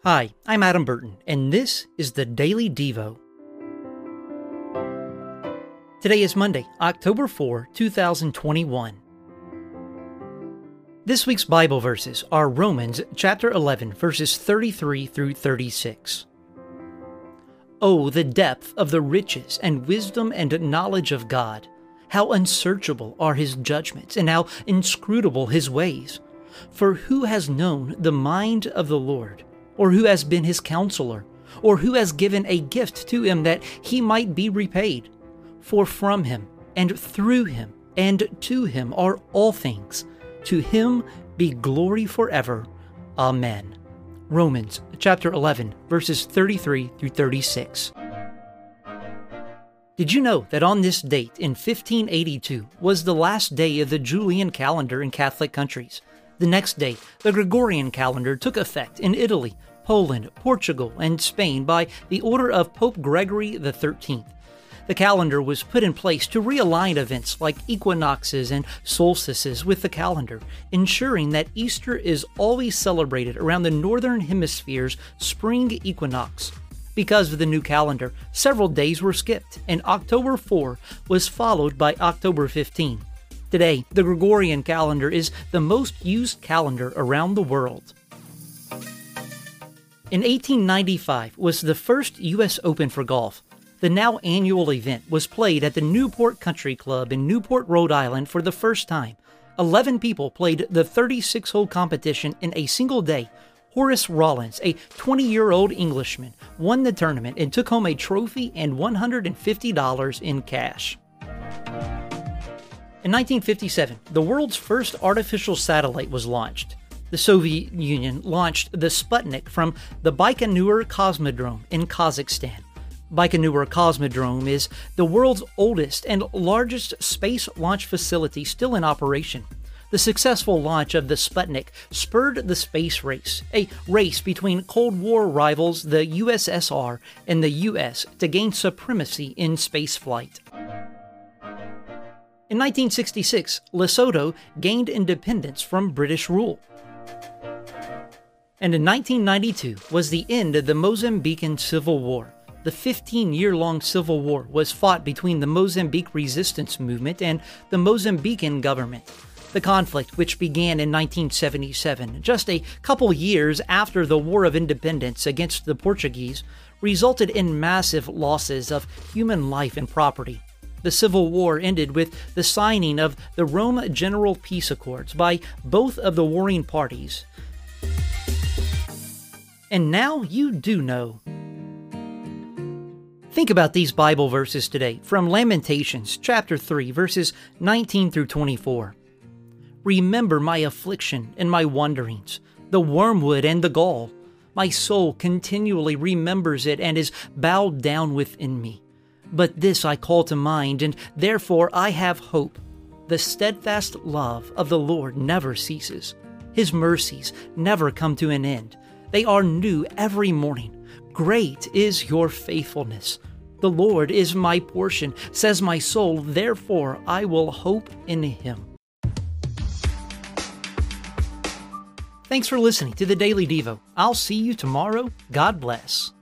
Hi, I'm Adam Burton, and this is the Daily Devo. Today is Monday, October 4, 2021. This week's Bible verses are Romans chapter 11, verses 33 through 36. Oh, the depth of the riches and wisdom and knowledge of God! How unsearchable are His judgments, and how inscrutable His ways! For who has known the mind of the Lord? Or who has been His counselor? Or who has given a gift to Him that He might be repaid? For from Him, and through Him, and to Him are all things. To Him be glory forever. Amen. Romans chapter 11, verses 33 through 36. Did you know that on this date in 1582 was the last day of the Julian calendar in Catholic countries? The next day, the Gregorian calendar took effect in Italy, Poland, Portugal, and Spain by the order of Pope Gregory XIII. The calendar was put in place to realign events like equinoxes and solstices with the calendar, ensuring that Easter is always celebrated around the Northern Hemisphere's spring equinox. Because of the new calendar, several days were skipped, and October 4 was followed by October 15. Today, the Gregorian calendar is the most used calendar around the world. In 1895 was the first U.S. Open for golf. The now annual event was played at the Newport Country Club in Newport, Rhode Island for the first time. 11 people played the 36-hole competition in a single day. Horace Rawlins, a 20-year-old Englishman, won the tournament and took home a trophy and $150 in cash. In 1957, the world's first artificial satellite was launched. The Soviet Union launched the Sputnik from the Baikonur Cosmodrome in Kazakhstan. Baikonur Cosmodrome is the world's oldest and largest space launch facility still in operation. The successful launch of the Sputnik spurred the space race, a race between Cold War rivals the USSR and the US to gain supremacy in spaceflight. In 1966, Lesotho gained independence from British rule. And in 1992 was the end of the Mozambican Civil War. The 15-year-long civil war was fought between the Mozambique resistance movement and the Mozambican government. The conflict, which began in 1977, just a couple years after the War of Independence against the Portuguese, resulted in massive losses of human life and property. The Civil War ended with the signing of the Rome General Peace Accords by both of the warring parties. And now you do know. Think about these Bible verses today from Lamentations chapter 3, verses 19 through 24. Remember my affliction and my wanderings, the wormwood and the gall. My soul continually remembers it and is bowed down within me. But this I call to mind, and therefore I have hope. The steadfast love of the Lord never ceases. His mercies never come to an end. They are new every morning. Great is your faithfulness. The Lord is my portion, says my soul, therefore I will hope in Him. Thanks for listening to the Daily Devo. I'll see you tomorrow. God bless.